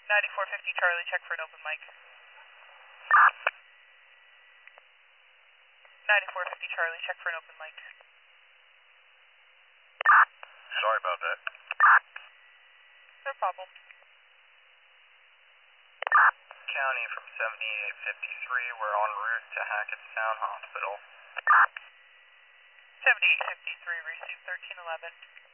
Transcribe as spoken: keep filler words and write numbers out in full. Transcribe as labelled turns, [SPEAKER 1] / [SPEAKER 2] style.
[SPEAKER 1] ninety-four fifty Charlie, check for an open mic. ninety-four fifty Charlie, check for an open mic.
[SPEAKER 2] Sorry about that.
[SPEAKER 1] No problem.
[SPEAKER 2] County from seventy-eight fifty-three, we're en route to Hackettstown Hospital.
[SPEAKER 1] seventy-eight fifty-three, receive thirteen eleven.